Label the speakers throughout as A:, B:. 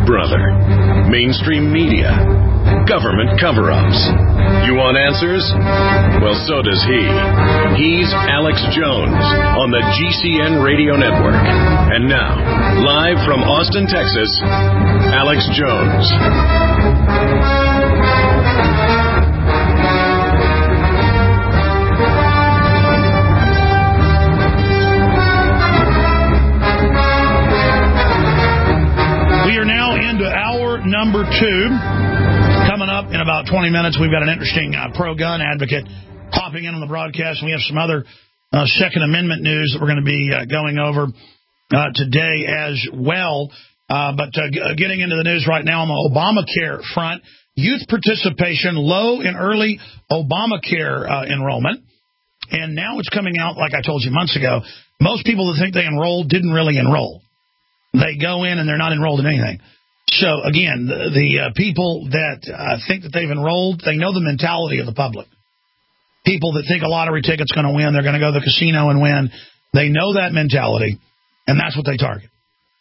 A: brother. Mainstream media. Government cover-ups. You want answers? Well, so does he. He's Alex Jones on the GCN Radio Network. And now, live from Austin, Texas, Alex Jones.
B: We are now into hour number 2. Coming up in about 20 minutes, we've got an interesting pro-gun advocate popping in on the broadcast. And we have some other Second Amendment news that we're going to be going over today as well. But getting into the news right now on the Obamacare front, youth participation low in early Obamacare enrollment. And now it's coming out, like I told you months ago, most people that think they enrolled didn't really enroll. They go in and they're not enrolled in anything. So, again, the people that think that they've enrolled, they know the mentality of the public. People that think a lottery ticket's going to win, they're going to go to the casino and win. They know that mentality, and that's what they target.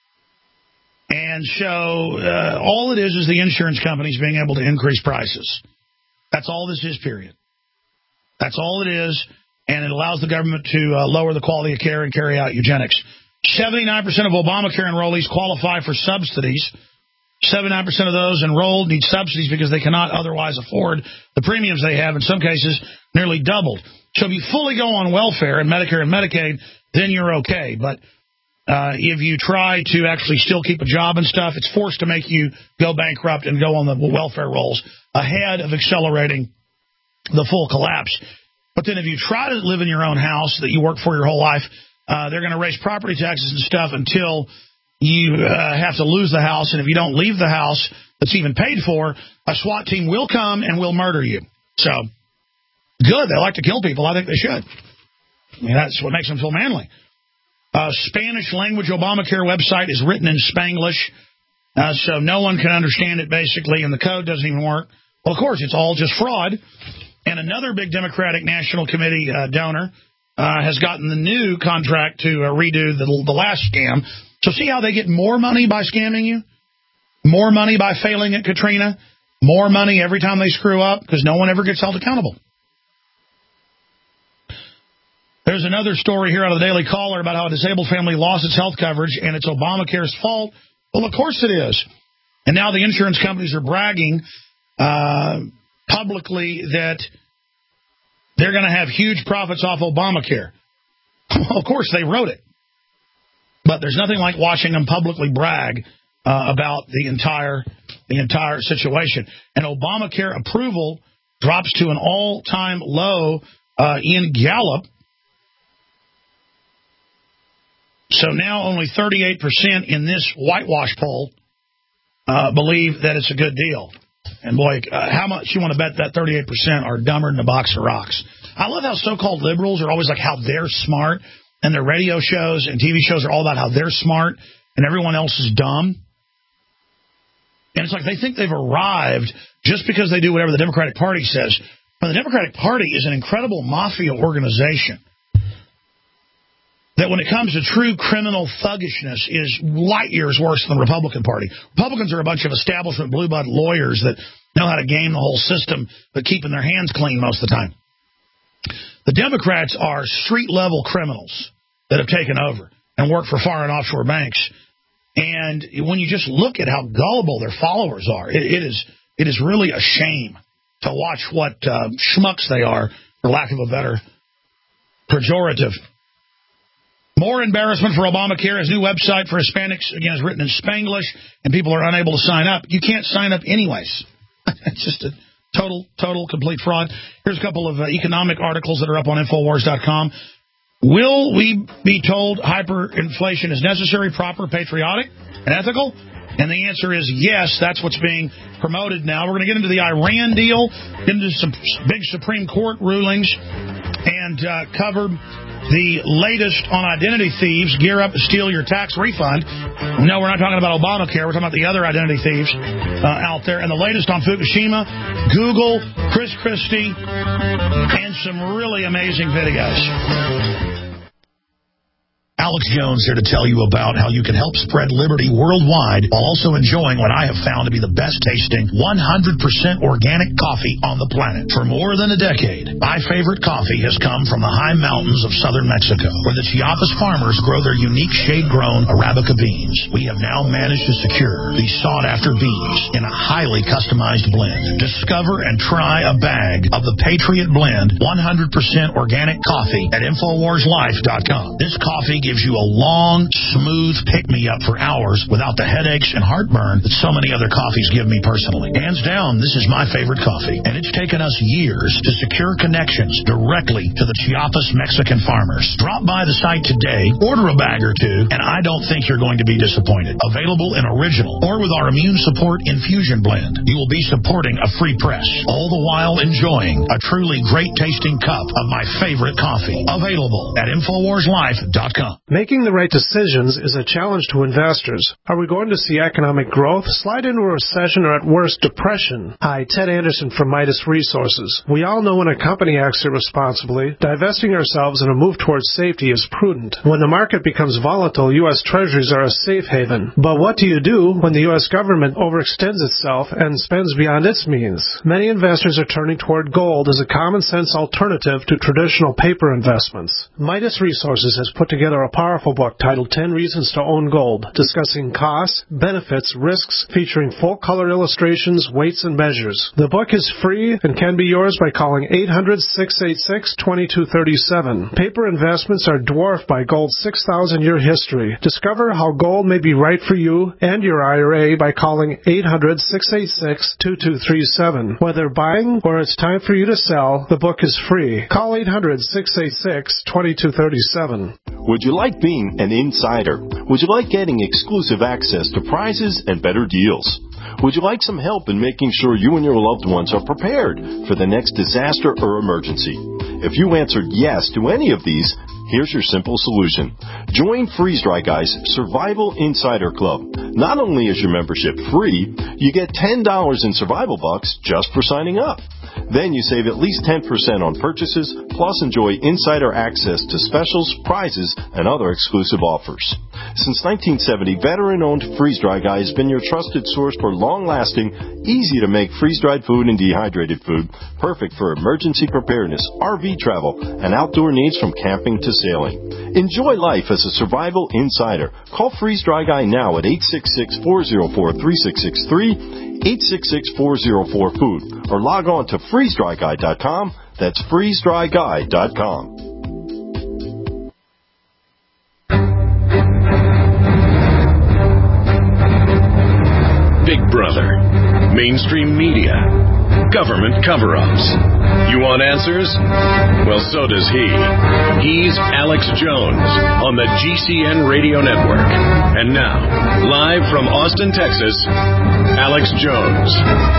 B: And so all it is the insurance companies being able to increase prices. That's all this is, period. That's all it is, and it allows the government to lower the quality of care and carry out eugenics. 79% of Obamacare enrollees qualify for subsidies. 79% of those enrolled need subsidies because they cannot otherwise afford the premiums they have, in some cases nearly doubled. So if you fully go on welfare and Medicare and Medicaid, then you're okay. But if you try to actually still keep a job and stuff, it's forced to make you go bankrupt and go on the welfare rolls ahead of accelerating the full collapse. But then if you try to live in your own house that you work for your whole life, they're going to raise property taxes and stuff until you have to lose the house, and if you don't leave the house that's even paid for, a SWAT team will come and will murder you. So, good. They like to kill people. I think they should. I mean, that's what makes them feel manly. Spanish language Obamacare website is written in Spanglish, so no one can understand it, basically, and the code doesn't even work. Well, of course, it's all just fraud. And another big Democratic National Committee donor has gotten the new contract to redo the last scam. So see how they get more money by scamming you? More money by failing at Katrina? More money every time they screw up? Because no one ever gets held accountable. There's another story here out of the Daily Caller about how a disabled family lost its health coverage and it's Obamacare's fault. Well, of course it is. And now the insurance companies are bragging publicly that they're going to have huge profits off Obamacare. Of course, they wrote it. But there's nothing like watching them publicly brag about the entire situation. And Obamacare approval drops to an all-time low in Gallup. So now only 38% in this whitewash poll believe that it's a good deal. And boy, how much you want to bet that 38% are dumber than a box of rocks. I love how so-called liberals are always like how they're smart. And their radio shows and TV shows are all about how they're smart and everyone else is dumb. And it's like they think they've arrived just because they do whatever the Democratic Party says. But the Democratic Party is an incredible mafia organization that when it comes to true criminal thuggishness is light years worse than the Republican Party. Republicans are a bunch of establishment blue-blood lawyers that know how to game the whole system but keeping their hands clean most of the time. The Democrats are street-level criminals that have taken over and work for foreign offshore banks. And when you just look at how gullible their followers are, it is really a shame to watch what schmucks they are, for lack of a better pejorative. More embarrassment for Obamacare. His new website for Hispanics, again, is written in Spanglish, and people are unable to sign up. You can't sign up anyways. It's just a total, complete fraud. Here's a couple of economic articles that are up on Infowars.com. Will we be told hyperinflation is necessary, proper, patriotic, and ethical? And the answer is yes, that's what's being promoted now. We're going to get into the Iran deal, get into some big Supreme Court rulings, and cover the latest on identity thieves. Gear up to steal your tax refund. No, we're not talking about Obamacare. We're talking about the other identity thieves out there. And the latest on Fukushima, Google, Chris Christie, and some really amazing videos. Alex Jones here to tell you about how you can help spread liberty worldwide while also enjoying what I have found to be the best tasting 100% organic coffee on the planet. For more than a decade, my favorite coffee has come from the high mountains of southern Mexico, where the Chiapas farmers grow their unique shade-grown Arabica beans. We have now managed to secure these sought-after beans in a highly customized blend. Discover and try a bag of the Patriot Blend 100% organic coffee at InfoWarsLife.com. This coffee gives you a long, smooth pick-me-up for hours without the headaches and heartburn that so many other coffees give me personally. Hands down, this is my favorite coffee, and it's taken us years to secure connections directly to the Chiapas Mexican farmers. Drop by the site today, order a bag or two, and I don't think you're going to be disappointed. Available in original or with our immune support infusion blend. You will be supporting a free press, all the while enjoying a truly great-tasting cup of my favorite coffee. Available at InfoWarsLife.com.
C: Making the right decisions is a challenge to investors. Are we going to see economic growth, slide into a recession, or at worst, depression? Hi, Ted Anderson from Midas Resources. We all know when a company acts irresponsibly, divesting ourselves in a move towards safety is prudent. When the market becomes volatile, U.S. Treasuries are a safe haven. But what do you do when the U.S. government overextends itself and spends beyond its means? Many investors are turning toward gold as a common-sense alternative to traditional paper investments. Midas Resources has put together a powerful book titled 10 Reasons to Own Gold, discussing costs, benefits, risks, featuring full-color illustrations, weights, and measures. The book is free and can be yours by calling 800-686-2237. Paper investments are dwarfed by gold's 6,000-year history. Discover how gold may be right for you and your IRA by calling 800-686-2237. Whether buying or it's time for you to sell, the book is free. Call 800-686-2237.
D: Would you like being an insider? Would you like getting exclusive access to prizes and better deals? Would you like some help in making sure you and your loved ones are prepared for the next disaster or emergency? If you answered yes to any of these, here's your simple solution. Join Freeze Dry Guy's Survival Insider Club. Not only is your membership free, you get $10 in survival bucks just for signing up. Then you save at least 10% on purchases, plus enjoy insider access to specials, prizes, and other exclusive offers. Since 1970, veteran-owned Freeze Dry Guy has been your trusted source for long-lasting, easy-to-make freeze-dried food and dehydrated food, perfect for emergency preparedness, RV travel, and outdoor needs from camping to sailing. Enjoy life as a survival insider. Call Freeze Dry Guy now at 866-404-3663, 866-404-FOOD, or log on to freezedryguy.com. That's freezedryguy.com.
A: Big Brother, mainstream media, government cover-ups. You want answers? Well, so does he. He's Alex Jones on the GCN Radio Network. And now, live from Austin, Texas, Alex Jones.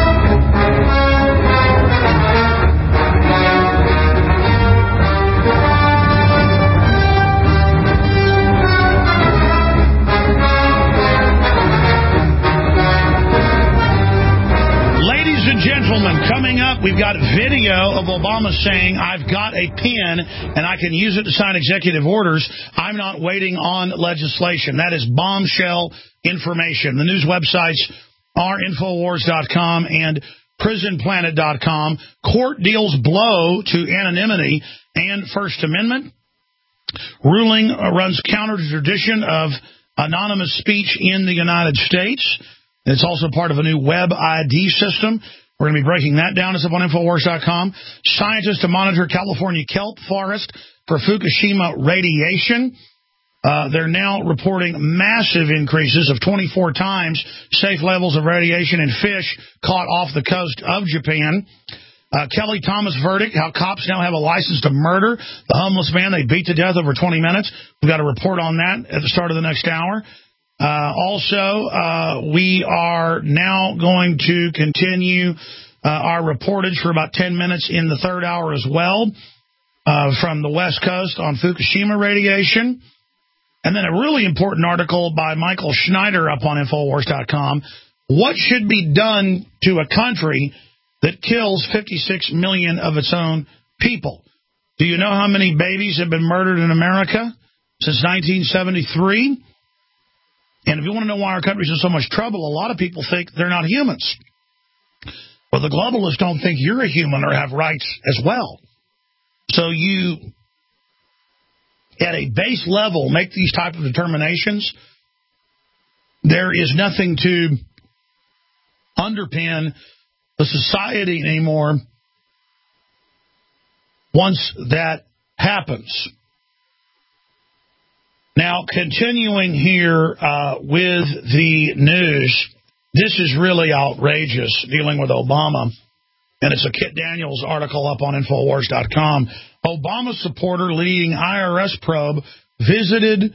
B: Gentlemen, coming up, we've got video of Obama saying, I've got a pen and I can use it to sign executive orders. I'm not waiting on legislation. That is bombshell information. The news websites are Infowars.com and PrisonPlanet.com. Court deals blow to anonymity and First Amendment. Ruling runs counter to tradition of anonymous speech in the United States. It's also part of a new web ID system. We're going to be breaking that down. It's up on Infowars.com. Scientists to monitor California kelp forest for Fukushima radiation. They're now reporting massive increases of 24 times safe levels of radiation in fish caught off the coast of Japan. Kelly Thomas verdict, how cops now have a license to murder the homeless man they beat to death over 20 minutes. We've got a report on that at the start of the next hour. We are now going to continue our reportage for about 10 minutes in the third hour as well from the West Coast on Fukushima radiation. And then a really important article by Michael Schneider up on Infowars.com. What should be done to a country that kills 56 million of its own people? Do you know how many babies have been murdered in America? since 1973. And if you want to know why our country's in so much trouble, a lot of people think they're not humans. Well, the globalists don't think you're a human or have rights as well. So you, at a base level, make these type of determinations. There is nothing to underpin the society anymore once that happens. Now, continuing here with the news, this is really outrageous, dealing with Obama, and it's a Kit Daniels article up on Infowars.com. Obama supporter leading IRS probe visited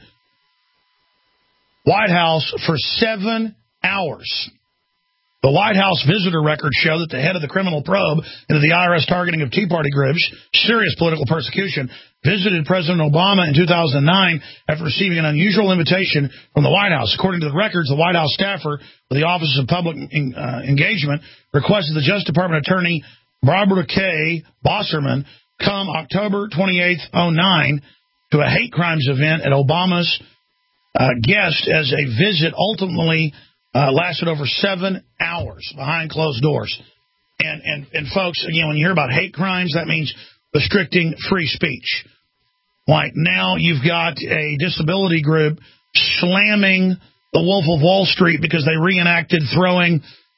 B: White House for 7 hours. The White House visitor records show that the head of the criminal probe into the IRS targeting of Tea Party groups, serious political persecution, visited President Obama in 2009 after receiving an unusual invitation from the White House. According to the records, the White House staffer with the Office of Public Engagement requested the Justice Department attorney Barbara K. Bosserman come October 28, 2009 to a hate crimes event at Obama's guest as a visit ultimately lasted over 7 hours behind closed doors. And folks, again, when you hear about hate crimes, that means restricting free speech. Like now you've got a disability group slamming the Wolf of Wall Street because they reenacted throwing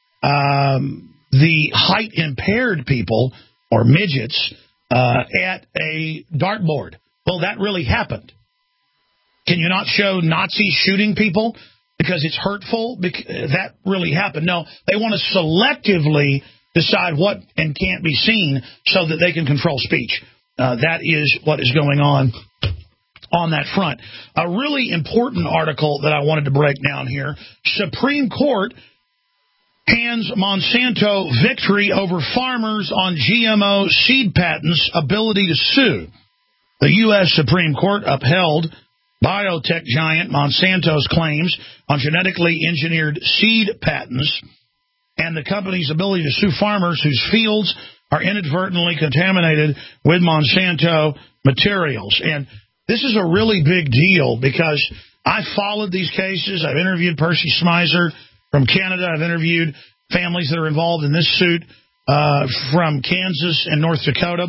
B: the height-impaired people, or midgets, at a dartboard. Well, that really happened. Can you not show Nazis shooting people because it's hurtful? That really happened. No, they want to selectively decide what and can't be seen so that they can control speech. That is what is going on that front. A really important article that I wanted to break down here. Supreme Court hands Monsanto victory over farmers on GMO seed patents' ability to sue. The U.S. Supreme Court upheld biotech giant Monsanto's claims on genetically engineered seed patents and the company's ability to sue farmers whose fields are inadvertently contaminated with Monsanto materials. And this is a really big deal because I followed these cases. I've interviewed Percy Smizer from Canada. I've interviewed families that are involved in this suit from Kansas and North Dakota.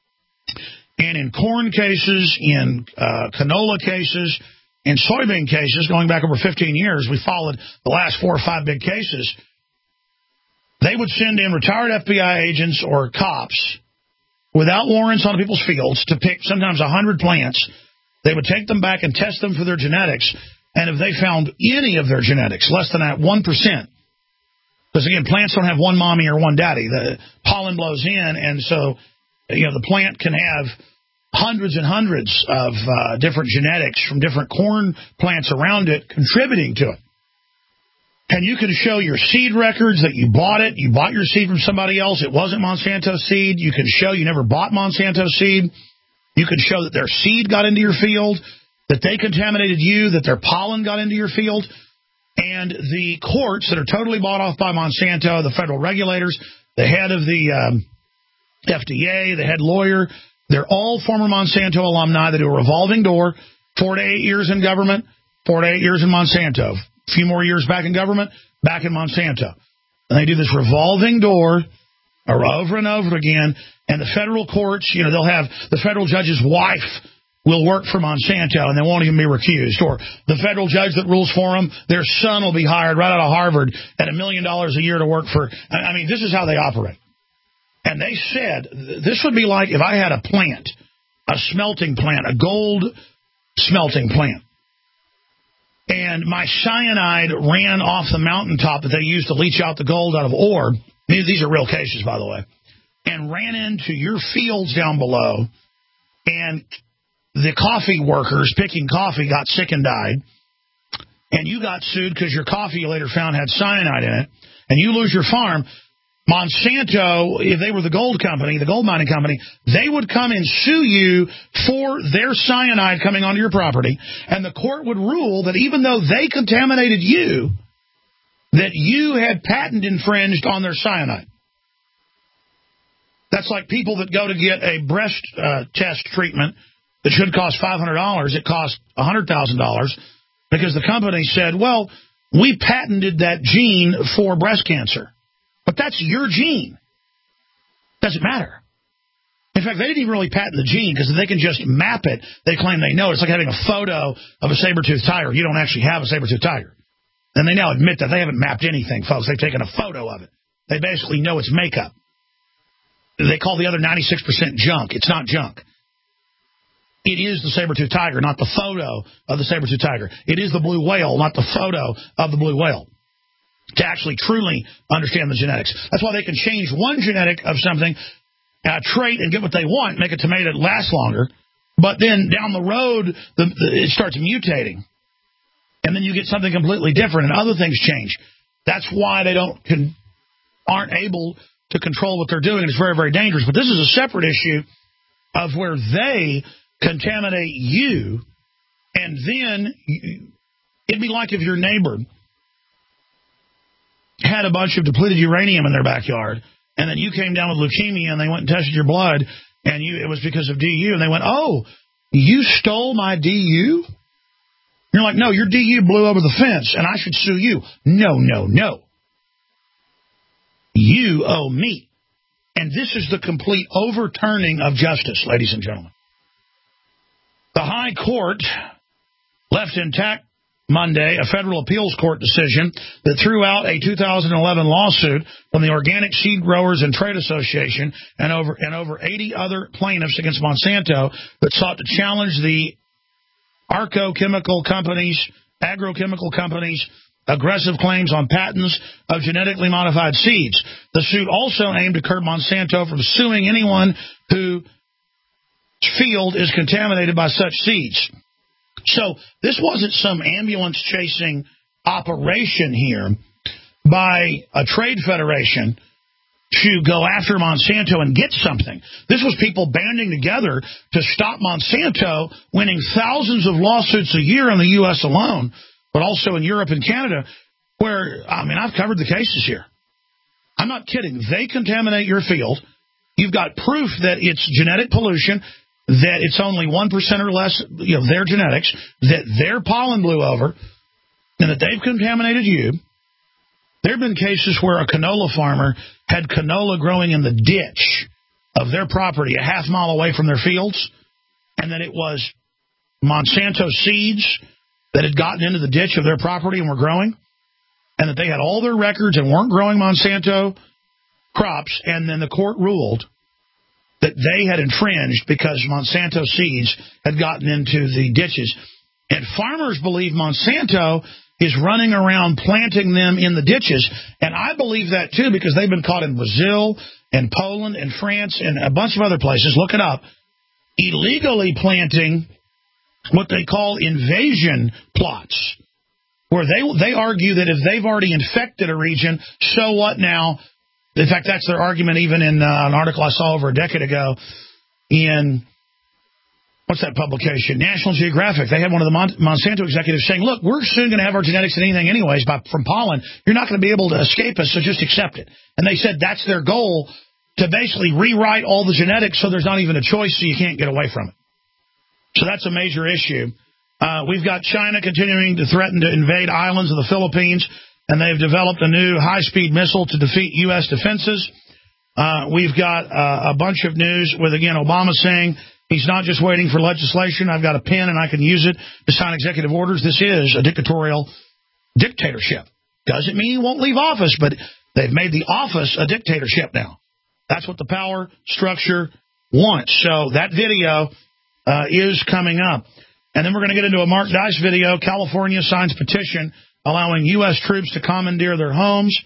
B: And in corn cases, in canola cases, in soybean cases, going back over 15 years, we followed the last 4 or 5 big cases. They would send in retired FBI agents or cops without warrants on people's fields to pick sometimes 100 plants. They would take them back and test them for their genetics. And if they found any of their genetics, less than that 1%, because, again, plants don't have one mommy or one daddy. The pollen blows in, and so the plant can have hundreds and hundreds of different genetics from different corn plants around it contributing to it. And you can show your seed records that you bought it. You bought your seed from somebody else. It wasn't Monsanto seed. You can show you never bought Monsanto seed. You can show that their seed got into your field, that they contaminated you, that their pollen got into your field. And the courts that are totally bought off by Monsanto, the federal regulators, the head of the FDA, the head lawyer, they're all former Monsanto alumni that do a revolving door, 4 to 8 years in government, 4 to 8 years in Monsanto. A few more years back in government, back in Monsanto. And they do this revolving door over and over again. And the federal courts, they'll have the federal judge's wife will work for Monsanto and they won't even be recused. Or the federal judge that rules for them, their son will be hired right out of Harvard at $1 million a year to work for. I mean, this is how they operate. And they said this would be like if I had a plant, a smelting plant, a gold smelting plant. And my cyanide ran off the mountaintop that they used to leach out the gold out of ore. These are real cases, by the way. And ran into your fields down below. And the coffee workers picking coffee got sick and died. And you got sued because your coffee you later found had cyanide in it. And you lose your farm. Monsanto, if they were the gold company, the gold mining company, they would come and sue you for their cyanide coming onto your property, and the court would rule that even though they contaminated you, that you had patent infringed on their cyanide. That's like people that go to get a breast test treatment that should cost $500, it cost $100,000 because the company said, well, we patented that gene for breast cancer. But that's your gene. Doesn't matter. In fact, they didn't even really patent the gene because they can just map it. They claim they know. It's like having a photo of a saber-toothed tiger. You don't actually have a saber-toothed tiger. And they now admit that they haven't mapped anything, folks. They've taken a photo of it. They basically know it's makeup. They call the other 96% junk. It's not junk. It is the saber-toothed tiger, not the photo of the saber-toothed tiger. It is the blue whale, not the photo of the blue whale. To actually truly understand the genetics. That's why they can change one genetic of something, trait, and get what they want, make a tomato last longer. But then down the road, it starts mutating. And then you get something completely different, and other things change. That's why they aren't able to control what they're doing. It's very, very dangerous. But this is a separate issue of where they contaminate you, and then it'd be like if your neighbor had a bunch of depleted uranium in their backyard, and then you came down with leukemia, and they went and tested your blood, and it was because of DU, and they went, oh, you stole my DU? You're like, no, your DU blew over the fence, and I should sue you. No, no, no. You owe me. And this is the complete overturning of justice, ladies and gentlemen. The High Court left intact Monday a federal appeals court decision that threw out a 2011 lawsuit from the Organic Seed Growers and Trade Association and over 80 other plaintiffs against Monsanto that sought to challenge the agrochemical companies' aggressive claims on patents of genetically modified seeds. The suit also aimed to curb Monsanto from suing anyone whose field is contaminated by such seeds. So this wasn't some ambulance-chasing operation here by a trade federation to go after Monsanto and get something. This was people banding together to stop Monsanto winning thousands of lawsuits a year in the U.S. alone, but also in Europe and Canada, where, I've covered the cases here. I'm not kidding. They contaminate your field. You've got proof that it's genetic pollution, that it's only 1% or less, their genetics, that their pollen blew over, and that they've contaminated you. There have been cases where a canola farmer had canola growing in the ditch of their property a half mile away from their fields, and that it was Monsanto seeds that had gotten into the ditch of their property and were growing, and that they had all their records and weren't growing Monsanto crops, and then the court ruled that they had infringed because Monsanto seeds had gotten into the ditches. And farmers believe Monsanto is running around planting them in the ditches. And I believe that, too, because they've been caught in Brazil and Poland and France and a bunch of other places. Look it up. Illegally planting what they call invasion plots, where they argue that if they've already infected a region, so what now? In fact, that's their argument even in an article I saw over a decade ago in, what's that publication? National Geographic. They had one of the Monsanto executives saying, look, we're soon going to have our genetics in anything anyways from pollen. You're not going to be able to escape us, so just accept it. And they said that's their goal, to basically rewrite all the genetics so there's not even a choice, so you can't get away from it. So that's a major issue. We've got China continuing to threaten to invade islands of the Philippines, and they've developed a new high-speed missile to defeat U.S. defenses. We've got a bunch of news with, again, Obama saying he's not just waiting for legislation. I've got a pen, and I can use it to sign executive orders. This is a dictatorship. Doesn't mean he won't leave office, but they've made the office a dictatorship now. That's what the power structure wants. So that video is coming up. And then we're going to get into a Mark Dice video. California signs petition allowing U.S. troops to commandeer their homes.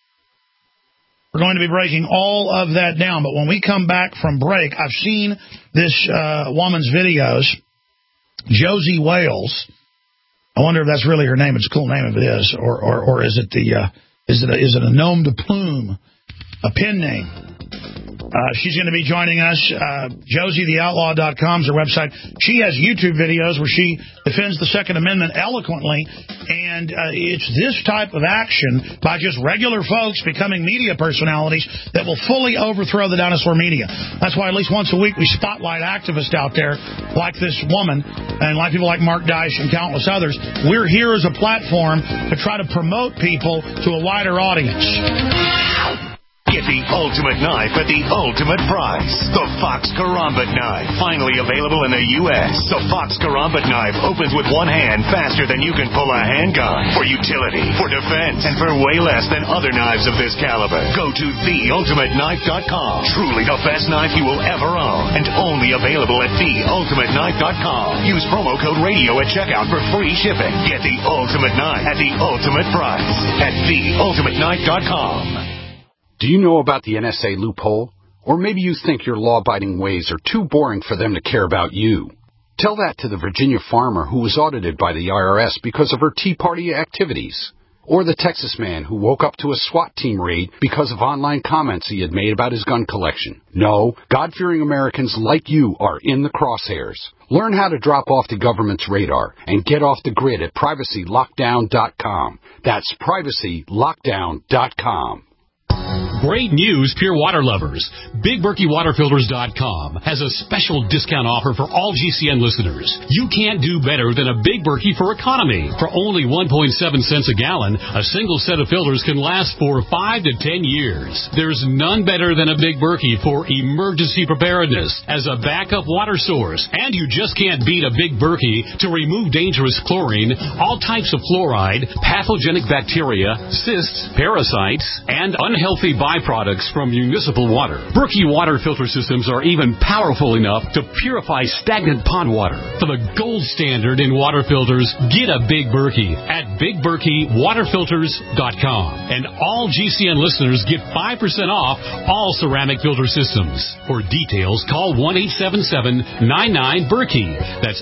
B: We're going to be breaking all of that down. But when we come back from break, I've seen this woman's videos, Josie Wales. I wonder if that's really her name. It's a cool name if it is. Or is it is it a nom de plume, a pen name? She's going to be joining us. JosieTheOutlaw.com is her website. She has YouTube videos where she defends the Second Amendment eloquently, and it's this type of action by just regular folks becoming media personalities that will fully overthrow the dinosaur media. That's why at least once a week we spotlight activists out there like this woman and like people like Mark Dice and countless others. We're here as a platform to try to promote people to a wider audience.
E: Get the ultimate knife at the ultimate price. The Fox Karambit knife. Finally available in the U.S. The Fox Karambit knife opens with one hand faster than you can pull a handgun. For utility, for defense, and for way less than other knives of this caliber. Go to theultimateknife.com. Truly the best knife you will ever own. And only available at theultimateknife.com. Use promo code radio at checkout for free shipping. Get the ultimate knife at the ultimate price. At theultimateknife.com.
F: Do you know about the NSA loophole? Or maybe you think your law-abiding ways are too boring for them to care about you. Tell that to the Virginia farmer who was audited by the IRS because of her Tea Party activities. Or the Texas man who woke up to a SWAT team raid because of online comments he had made about his gun collection. No, God-fearing Americans like you are in the crosshairs. Learn how to drop off the government's radar and get off the grid at privacylockdown.com. That's privacylockdown.com.
G: Great news, pure water lovers. BigBerkeyWaterFilters.com has a special discount offer for all GCN listeners. You can't do better than a Big Berkey for economy. For only 1.7 cents a gallon, a single set of filters can last for 5 to 10 years. There's none better than a Big Berkey for emergency preparedness as a backup water source. And you just can't beat a Big Berkey to remove dangerous chlorine, all types of fluoride, pathogenic bacteria, cysts, parasites, and unhealthy byproducts from municipal water. Berkey water filter systems are even powerful enough to purify stagnant pond water. For the gold standard in water filters, get a Big Berkey at BigBerkeyWaterFilters.com. And all GCN listeners get 5% off all ceramic filter systems. For details, call 1-877-99-BERKEY. That's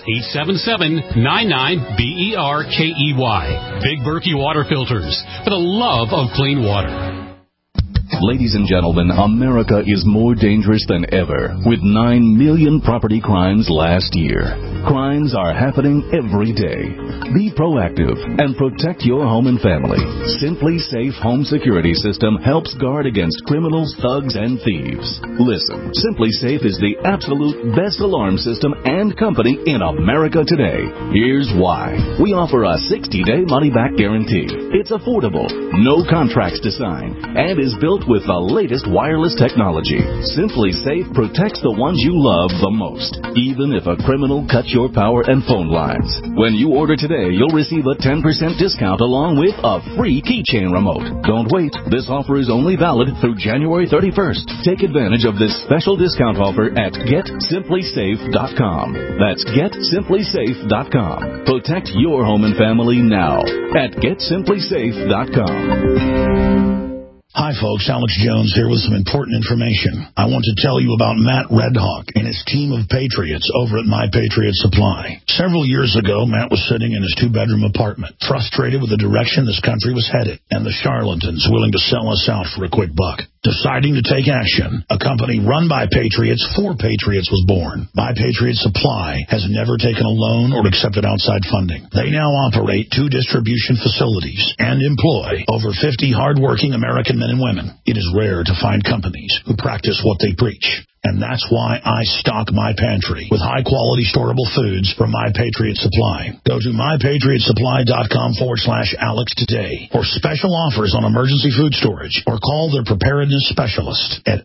G: 877-99-BERKEY. Big Berkey Water Filters, for the love of clean water.
H: Ladies and gentlemen, America is more dangerous than ever, with 9 million property crimes last year. Crimes are happening every day. Be proactive and protect your home and family. Simply Safe Home Security System helps guard against criminals, thugs, and thieves. Listen, Simply Safe is the absolute best alarm system and company in America today. Here's why. We offer a 60-day money-back guarantee. It's affordable, no contracts to sign, and is built with the latest wireless technology. Simply Safe protects the ones you love the most, even if a criminal cuts your power and phone lines. When you order today, you'll receive a 10% discount along with a free keychain remote. Don't wait. This offer is only valid through January 31st. Take advantage of this special discount offer at GetSimplySafe.com. That's GetSimplySafe.com. Protect your home and family now at GetSimplySafe.com.
B: Hi, folks. Alex Jones here with some important information. I want to tell you about Matt Redhawk and his team of patriots over at My Patriot Supply. Several years ago, Matt was sitting in his 2-bedroom apartment, frustrated with the direction this country was headed and the charlatans willing to sell us out for a quick buck. Deciding to take action, a company run by patriots for patriots was born. My Patriot Supply has never taken a loan or accepted outside funding. They now operate 2 distribution facilities and employ over 50 hardworking American men and women. It is rare to find companies who practice what they preach. And that's why I stock my pantry with high-quality storable foods from My Patriot Supply. Go to MyPatriotSupply.com/Alex today for special offers on emergency food storage, or call their preparedness specialist at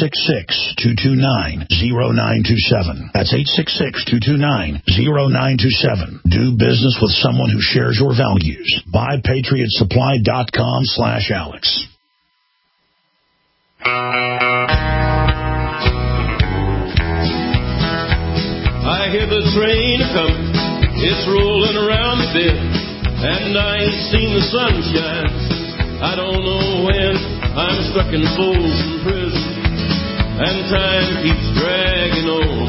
B: 866-229-0927. That's 866-229-0927. Do business with someone who shares your values. MyPatriotSupply.com/Alex.
I: I hear the train coming, it's rolling around the bend, and I ain't seen the sunshine. I don't know when. I'm stuck in Folsom Prison, and time keeps dragging on.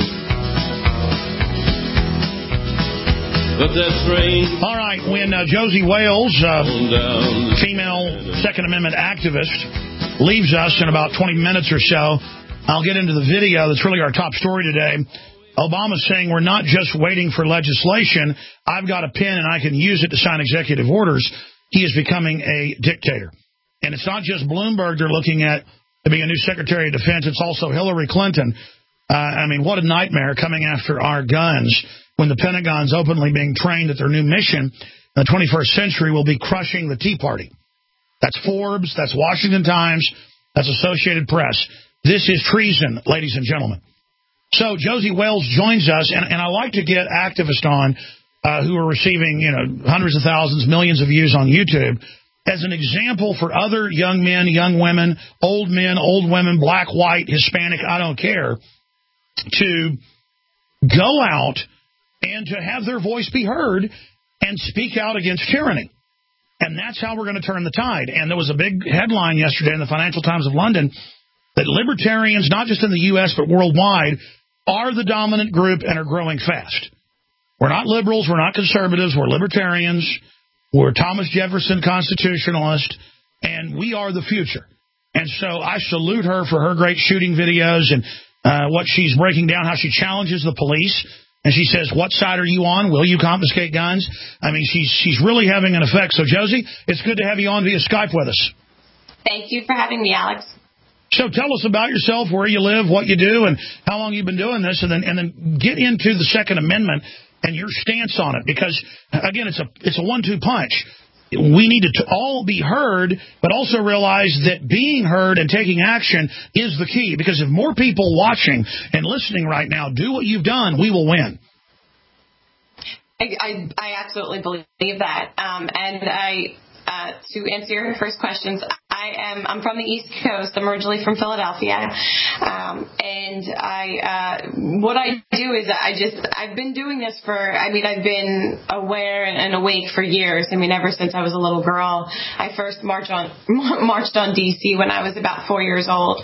I: But that train...
B: All right, when Josie Wales, female Second Amendment activist, leaves us in about 20 minutes or so, I'll get into the video that's really our top story today. Obama's saying we're not just waiting for legislation. I've got a pen and I can use it to sign executive orders. He is becoming a dictator. And it's not just Bloomberg they're looking at to be a new Secretary of Defense. It's also Hillary Clinton. I mean, what a nightmare coming after our guns when the Pentagon's openly being trained that their new mission in the 21st century will be crushing the Tea Party. That's Forbes. That's Washington Times. That's Associated Press. This is treason, ladies and gentlemen. So Josie Wales joins us, and I like to get activists on who are receiving, hundreds of thousands, millions of views on YouTube as an example for other young men, young women, old men, old women, black, white, Hispanic, I don't care, to go out and to have their voice be heard and speak out against tyranny. And that's how we're going to turn the tide. And there was a big headline yesterday in the Financial Times of London that libertarians, not just in the U.S. but worldwide, are the dominant group and are growing fast. We're not liberals. We're not conservatives. We're libertarians. We're Thomas Jefferson constitutionalists, and we are the future. And so I salute her for her great shooting videos and what she's breaking down, how she challenges the police. And she says, what side are you on? Will you confiscate guns? I mean, she's really having an effect. So, Josie, it's good to have you on via Skype with us.
J: Thank you for having me, Alex.
B: So tell us about yourself, where you live, what you do, and how long you've been doing this, and then get into the Second Amendment and your stance on it. Because, again, it's a 1-2 punch. We need to all be heard, but also realize that being heard and taking action is the key. Because if more people watching and listening right now do what you've done, we will win.
J: I absolutely believe that. To answer your first questions, I'm from the East Coast. I'm originally from Philadelphia, and what I do is I've been doing this I've been aware and awake for years. I mean, ever since I was a little girl. I first marched on D.C. when I was about 4 years old.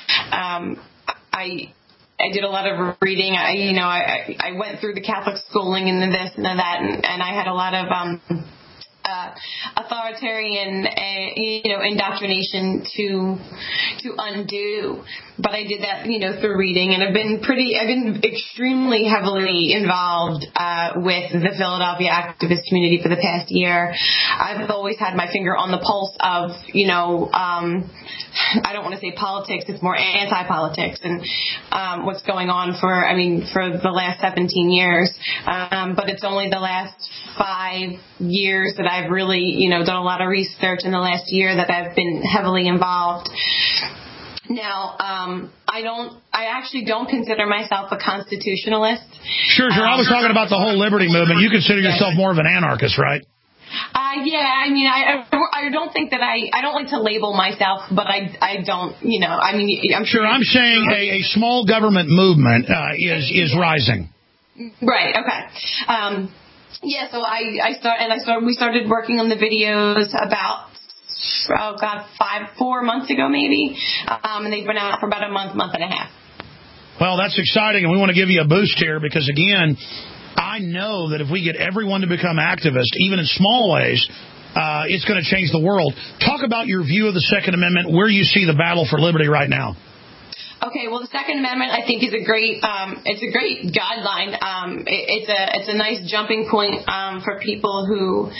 J: I did a lot of reading. I went through the Catholic schooling and this and that, and I had a lot of authoritarian, indoctrination to undo. But I did that, through reading, and I've been extremely heavily involved with the Philadelphia activist community for the past year. I've always had my finger on the pulse of, I don't want to say politics, it's more anti-politics and what's going on for the last 17 years. But it's only the last 5 years that I've really, done a lot of research in the last year that I've been heavily involved. Now, I actually don't consider myself a constitutionalist.
B: Sure. I was talking about the whole liberty movement. You consider yourself more of an anarchist, right?
J: Yeah, I don't think that I don't like to label myself, but I don't, I'm sure.
B: I'm saying a small government movement is rising.
J: Right. Okay. Yeah. So we started working on the videos about 4 months ago, maybe, and they've been out for about a month and a half.
B: Well, that's exciting, and we want to give you a boost here because, again, I know that if we get everyone to become activists, even in small ways, it's going to change the world. Talk about your view of the Second Amendment, where you see the battle for liberty right now.
J: Okay, well, the Second Amendment, I think, is a great guideline. It's a nice jumping point for people who,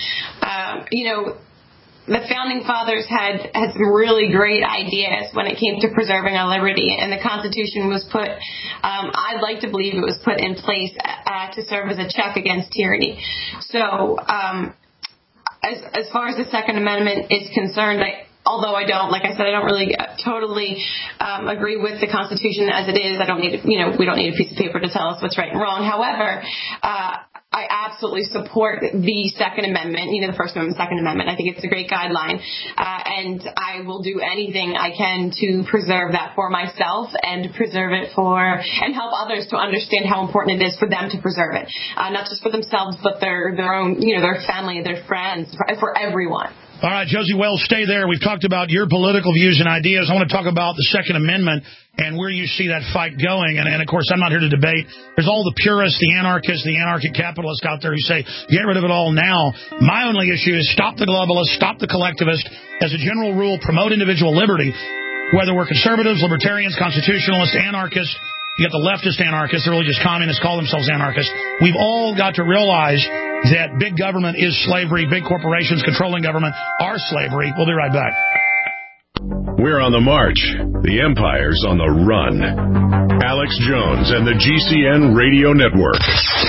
J: the Founding Fathers had some really great ideas when it came to preserving our liberty, and the Constitution was put, I'd like to believe it was put in place to serve as a check against tyranny. So as far as the Second Amendment is concerned, although I don't really totally agree with the Constitution as it is. We don't need a piece of paper to tell us what's right and wrong. However, I absolutely support the Second Amendment, the First Amendment, Second Amendment. I think it's a great guideline, and I will do anything I can to preserve that for myself and preserve it and help others to understand how important it is for them to preserve it, not just for themselves, but their own, their family, their friends, for everyone.
B: All right, Josie Wales, stay there. We've talked about your political views and ideas. I want to talk about the Second Amendment and where you see that fight going. And of course, I'm not here to debate. There's all the purists, the anarchists, the anarchic capitalists out there who say, get rid of it all now. My only issue is stop the globalists, stop the collectivists. As a general rule, promote individual liberty. Whether we're conservatives, libertarians, constitutionalists, anarchists, you got the leftist anarchists, they're really just communists, call themselves anarchists. We've all got to realize that big government is slavery, big corporations controlling government are slavery. We'll be right back.
A: We're on the march. The empire's on the run. Alex Jones and the GCN Radio Network.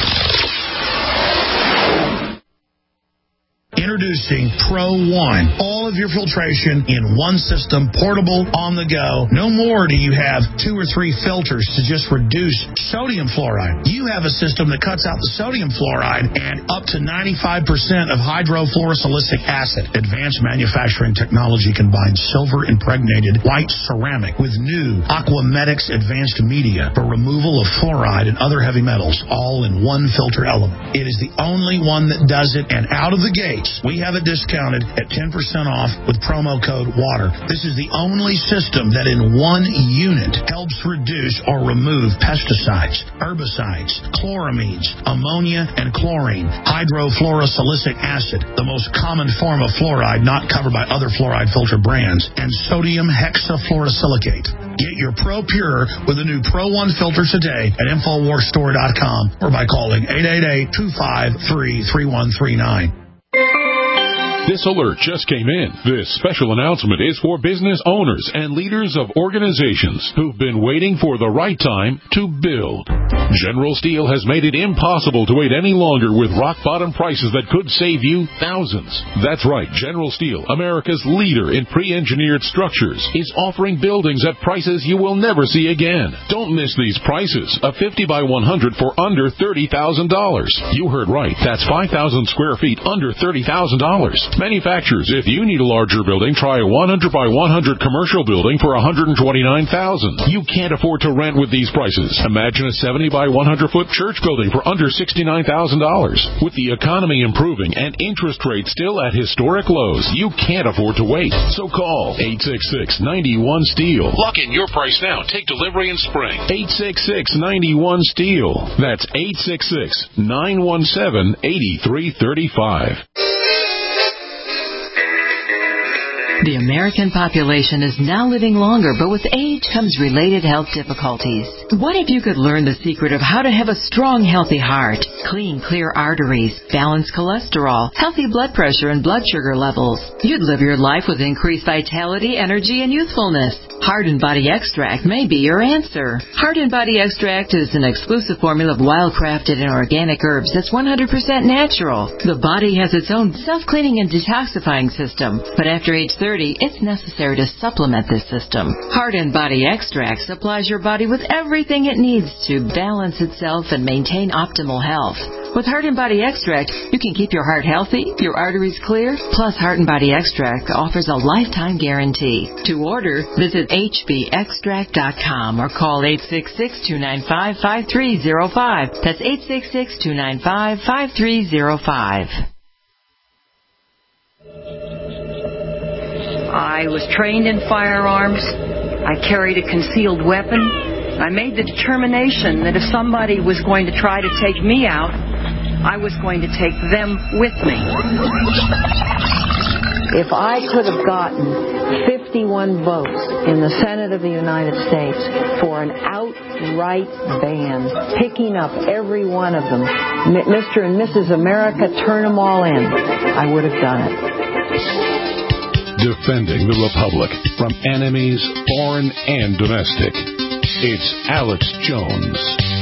B: Introducing Pro One. All of your filtration in one system, portable, on the go. No more do you have 2 or 3 filters to just reduce sodium fluoride. You have a system that cuts out the sodium fluoride and up to 95% of hydrofluorosilicic acid. Advanced manufacturing technology combines silver-impregnated white ceramic with new Aquamedics advanced media for removal of fluoride and other heavy metals, all in one filter element. It is the only one that does it, and out of the gates, we have it discounted at 10% off with promo code WATER. This is the only system that in one unit helps reduce or remove pesticides, herbicides, chloramines, ammonia, and chlorine, hydrofluorosilicic acid, the most common form of fluoride not covered by other fluoride filter brands, and sodium hexafluorosilicate. Get your Pro Pure with the new Pro One filters today at InfoWarsStore.com or by calling 888-253-3139.
K: This alert just came in. This special announcement is for business owners and leaders of organizations who've been waiting for the right time to build. General Steel has made it impossible to wait any longer with rock-bottom prices that could save you thousands. That's right. General Steel, America's leader in pre-engineered structures, is offering buildings at prices you will never see again. Don't miss these prices. A 50 by 100 for under $30,000. You heard right. That's 5,000 square feet under $30,000. Manufacturers, if you need a larger building, try a 100 by 100 commercial building for $129,000. You can't afford to rent with these prices. Imagine a 70 by 100-foot church building for under $69,000. With the economy improving and interest rates still at historic lows, you can't afford to wait. So call 866-91-STEEL. Lock in your price now. Take delivery in spring. 866-91-STEEL. That's 866-917-8335.
L: The American population is now living longer, but with age comes related health difficulties. What if you could learn the secret of how to have a strong, healthy heart, clean, clear arteries, balanced cholesterol, healthy blood pressure and blood sugar levels? You'd live your life with increased vitality, energy, and youthfulness. Heart and Body Extract may be your answer. Heart and Body Extract is an exclusive formula of wild-crafted and organic herbs that's 100% natural. The body has its own self-cleaning and detoxifying system, but after age 30, it's necessary to supplement this system. Heart and Body Extract supplies your body with everything it needs to balance itself and maintain optimal health. With Heart and Body Extract, you can keep your heart healthy, your arteries clear, plus Heart and Body Extract offers a lifetime guarantee. To order, visit hbextract.com or call 866-295-5305. That's 866-295-5305.
M: I was trained in firearms. I carried a concealed weapon. I made the determination that if somebody was going to try to take me out, I was going to take them with me. If I could have gotten 51 votes in the Senate of the United States for an outright ban, picking up every one of them, Mr. and Mrs. America, turn them all in, I would have done it.
K: Defending the Republic from enemies, foreign and domestic. It's Alex Jones.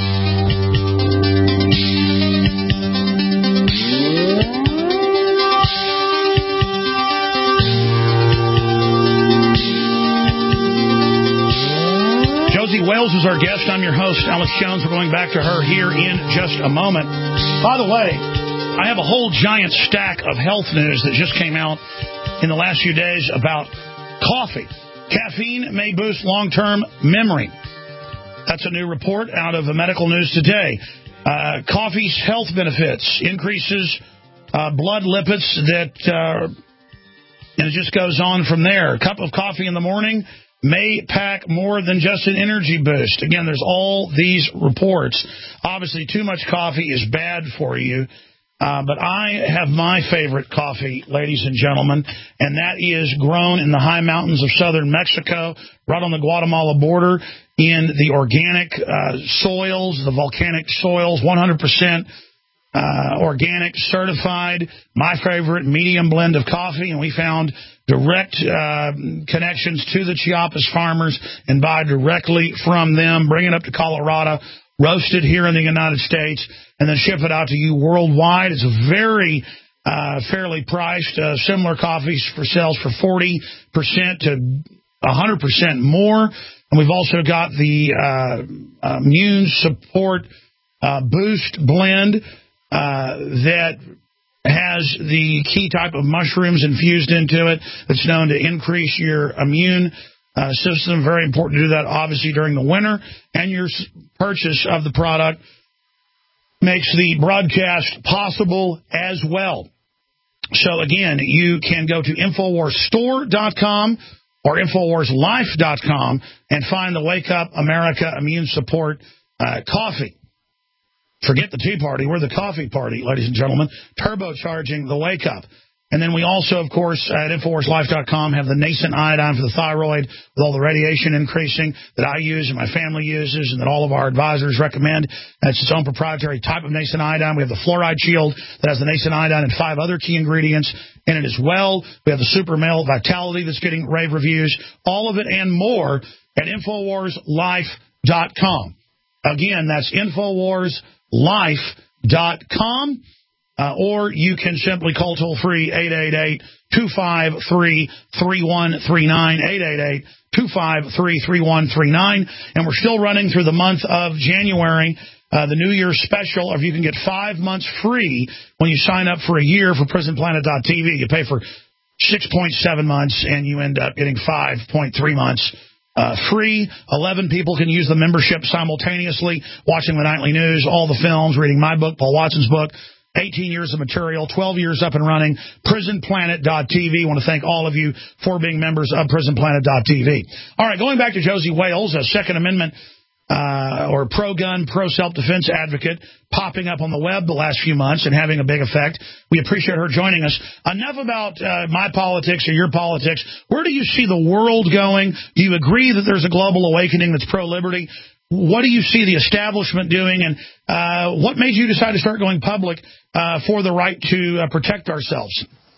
B: Josie Wales is our guest. I'm your host, Alex Jones. We're going back to her here in just a moment. By the way, I have a whole giant stack of health news that just came out in the last few days about coffee. Caffeine may boost long-term memory. That's a new report out of Medical News Today. Coffee's health benefits increases blood lipids and it just goes on from there. A cup of coffee in the morning may pack more than just an energy boost. Again, there's all these reports. Obviously, too much coffee is bad for you. But I have my favorite coffee, ladies and gentlemen, and that is grown in the high mountains of southern Mexico, right on the Guatemala border, in the organic soils, the volcanic soils, 100% organic, certified. My favorite medium blend of coffee, and we found direct connections to the Chiapas farmers and buy directly from them, bring it up to Colorado, roast it here in the United States, and then ship it out to you worldwide. It's a very fairly priced. Similar coffees for sales for 40% to 100% more. And we've also got the Immune Support Boost blend that has the key type of mushrooms infused into it that's known to increase your immune system. Very important to do that, obviously, during the winter. And your purchase of the product makes the broadcast possible as well. So, again, you can go to InfoWarsStore.com or InfoWarsLife.com and find the Wake Up America Immune Support coffee. Forget the Tea Party. We're the coffee party, ladies and gentlemen, turbocharging the Wake Up. And then we also, of course, at InfoWarsLife.com have the nascent iodine for the thyroid with all the radiation increasing that I use and my family uses and that all of our advisors recommend. That's its own proprietary type of nascent iodine. We have the Fluoride Shield that has the nascent iodine and 5 other key ingredients in it as well. We have the Super Male Vitality that's getting rave reviews. All of it and more at InfoWarsLife.com. Again, that's InfoWarsLife.com. Or you can simply call toll-free 888-253-3139, 888-253-3139. And we're still running through the month of January, the New Year's special, or you can get 5 months free when you sign up for a year for PrisonPlanet.tv. You pay for 6.7 months, and you end up getting 5.3 months free. 11 people can use the membership simultaneously, watching the nightly news, all the films, reading my book, Paul Watson's book, 18 years of material, 12 years up and running, PrisonPlanet.tv. I want to thank all of you for being members of PrisonPlanet.tv. All right, going back to Josie Wales, a Second Amendment or pro-gun, pro-self-defense advocate popping up on the web the last few months and having a big effect. We appreciate her joining us. Enough about my politics or your politics. Where do you see the world going? Do you agree that there's a global awakening that's pro-liberty? What do you see the establishment doing, and what made you decide to start going public for the right to protect ourselves?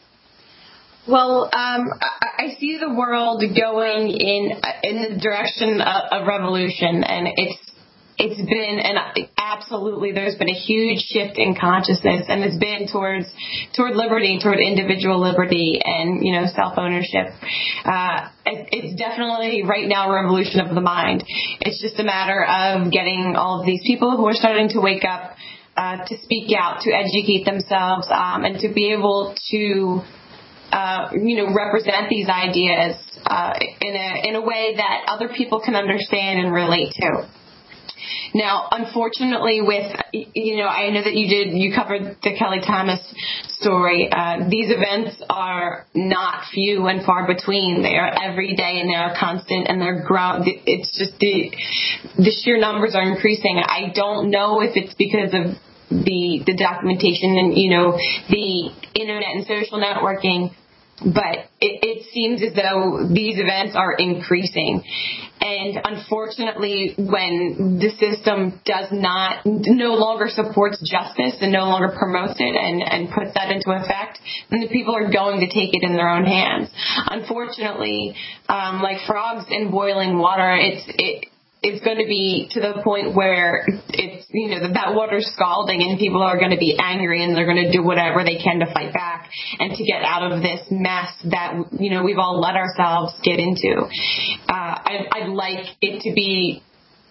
J: Well, I see the world going in the direction of revolution, and it's been, and absolutely there's been a huge shift in consciousness, and it's been toward liberty, toward individual liberty and, self-ownership. It's definitely right now a revolution of the mind. It's just a matter of getting all of these people who are starting to wake up to speak out, to educate themselves, and to be able to represent these ideas in a way that other people can understand and relate to. Now, unfortunately, with, I know that you covered the Kelly Thomas story. These events are not few and far between. They are every day, and they are constant, and they're growing. It's just the sheer numbers are increasing. I don't know if it's because of the documentation and, the internet and social networking, but it seems as though these events are increasing. And unfortunately, when the system no longer supports justice and no longer promotes it and puts that into effect, then the people are going to take it in their own hands. Unfortunately, like frogs in boiling water, it's going to be to the point where it's, that water's scalding and people are going to be angry and they're going to do whatever they can to fight back and to get out of this mess that, we've all let ourselves get into. I'd like it to be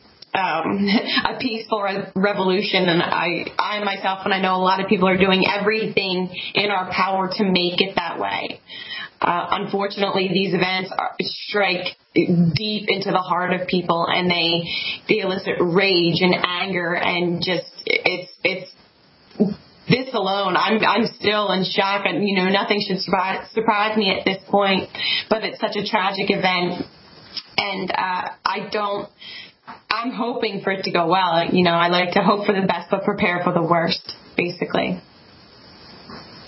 J: a peaceful revolution, and I myself, and I know a lot of people are doing everything in our power to make it that way. Unfortunately, these events strike deep into the heart of people, and they elicit rage and anger, and just it's this alone. I'm still in shock, and nothing should surprise me at this point. But it's such a tragic event, and I'm hoping for it to go well. I like to hope for the best, but prepare for the worst, basically.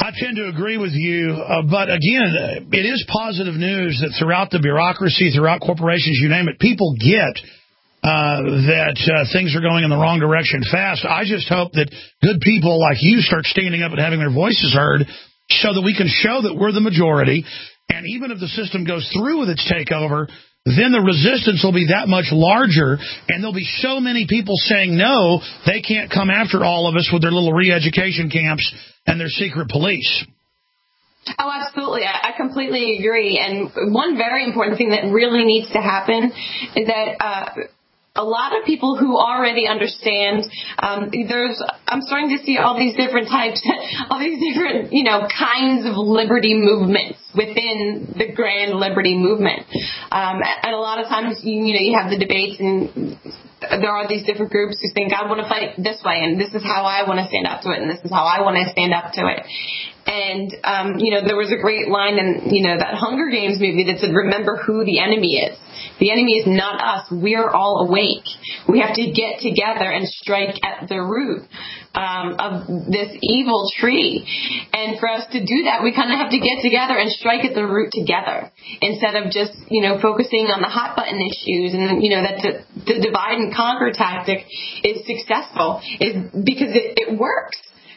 B: I tend to agree with you, but again, it is positive news that throughout the bureaucracy, throughout corporations, you name it, people get that things are going in the wrong direction fast. I just hope that good people like you start standing up and having their voices heard so that we can show that we're the majority. And even if the system goes through with its takeover, then the resistance will be that much larger, and there'll be so many people saying no, they can't come after all of us with their little re-education camps and their secret police.
J: Oh, absolutely. I completely agree. And one very important thing that really needs to happen is that a lot of people who already understand, I'm starting to see all these different types, all these different, kinds of liberty movements within the grand liberty movement. And a lot of times, you have the debates, and there are these different groups who think, I want to fight this way, and this is how I want to stand up to it, and this is how I want to stand up to it. And, there was a great line in, that Hunger Games movie that said, remember who the enemy is. The enemy is not us. We're all awake. We have to get together and strike at the root of this evil tree. And for us to do that, we kind of have to get together and strike at the root together instead of just, focusing on the hot button issues. And, that the divide and conquer tactic is successful is because it works.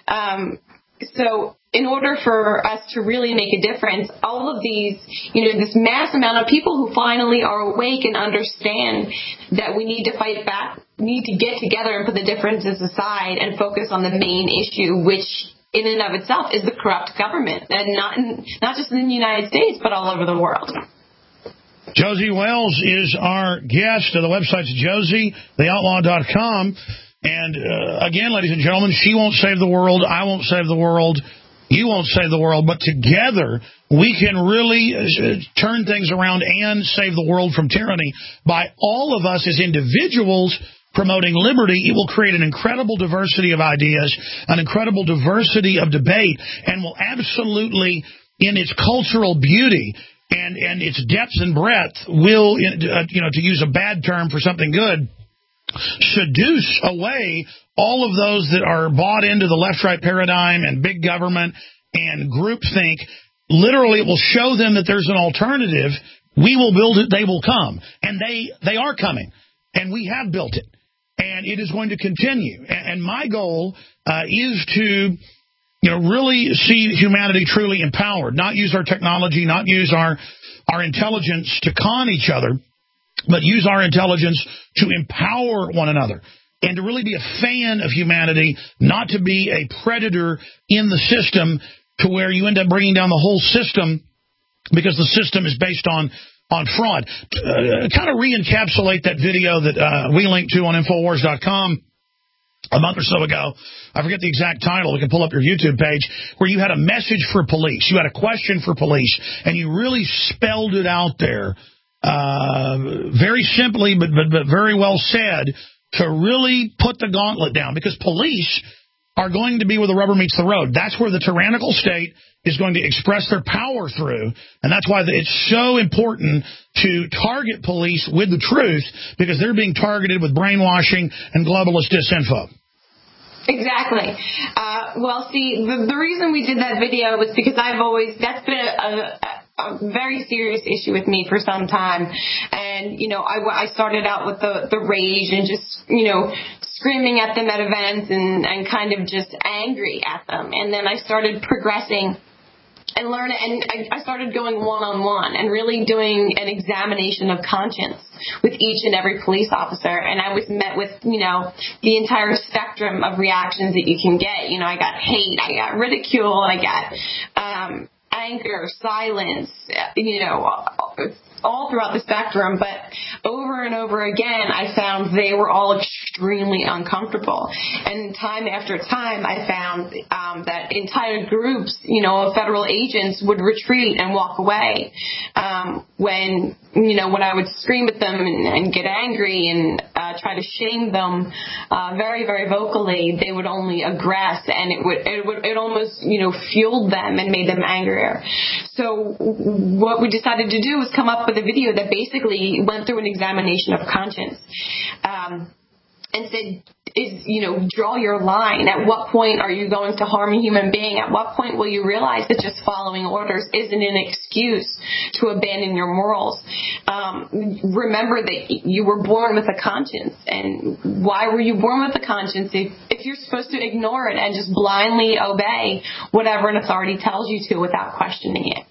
J: So in order for us to really make a difference, all of these, this mass amount of people who finally are awake and understand that we need to fight back, need to get together and put the differences aside and focus on the main issue, which in and of itself is the corrupt government, and not just in the United States, but all over the world.
B: Josie Wells is our guest. The website's josietheoutlaw.com. And again, ladies and gentlemen, she won't save the world. I won't save the world. You won't save the world. But together, we can really turn things around and save the world from tyranny by all of us as individuals promoting liberty. It will create an incredible diversity of ideas, an incredible diversity of debate, and will absolutely, in its cultural beauty and its depth and breadth, will, to use a bad term for something good, seduce away all of those that are bought into the left-right paradigm and big government and groupthink. Literally, it will show them that there's an alternative. We will build it. They will come. And they are coming. And we have built it. And it is going to continue. And my goal is to really see humanity truly empowered, not use our technology, not use our intelligence to con each other, but use our intelligence to empower one another and to really be a fan of humanity, not to be a predator in the system to where you end up bringing down the whole system because the system is based on fraud. Kind of re-encapsulate that video that we linked to on Infowars.com a month or so ago. I forget the exact title. We can pull up your YouTube page where you had a message for police. You had a question for police, and you really spelled it out there. Very simply, but very well said, to really put the gauntlet down, because police are going to be where the rubber meets the road. That's where the tyrannical state is going to express their power through, and that's why it's so important to target police with the truth, because they're being targeted with brainwashing and globalist disinfo.
J: Exactly. Well, see, the reason we did that video was because that's been a very serious issue with me for some time. And, I started out with the rage and just, screaming at them at events and kind of just angry at them. And then I started progressing and learning, and I started going one-on-one and really doing an examination of conscience with each and every police officer. And I was met with, the entire spectrum of reactions that you can get. I got hate, I got ridicule, I got anger, silence, all throughout the spectrum. But over and over again, I found they were all extremely uncomfortable. And time after time, I found that entire groups, of federal agents would retreat and walk away. When I would scream at them and get angry and try to shame them very, very vocally, they would only aggress, and it almost, fueled them and made them angrier. So what we decided to do was come up with a video that basically went through an examination of conscience and said, draw your line. At what point are you going to harm a human being? At what point will you realize that just following orders isn't an excuse to abandon your morals? Remember that you were born with a conscience. And why were you born with a conscience if you're supposed to ignore it and just blindly obey whatever an authority tells you to without questioning it?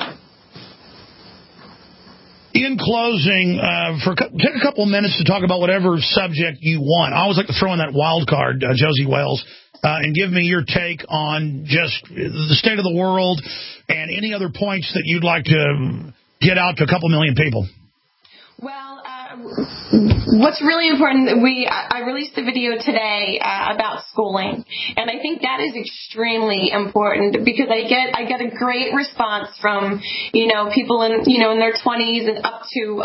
B: In closing, take a couple of minutes to talk about whatever subject you want. I always like to throw in that wild card, Josie Wales, and give me your take on just the state of the world and any other points that you'd like to get out to a couple million people.
J: Well, what's really important, I released a video today about schooling, and I think that is extremely important because I get a great response from people in their 20s and up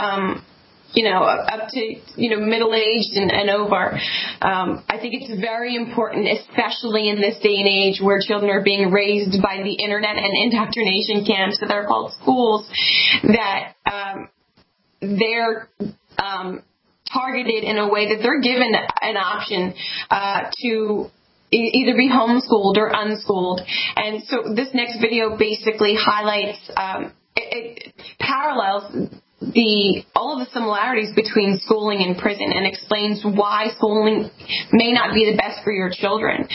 J: to middle-aged and over. I think it's very important, especially in this day and age where children are being raised by the internet and indoctrination camps that are called schools, that they're targeted in a way that they're given an option to either be homeschooled or unschooled. And so this next video basically highlights, it parallels all of the similarities between schooling and prison and explains why schooling may not be the best for your children.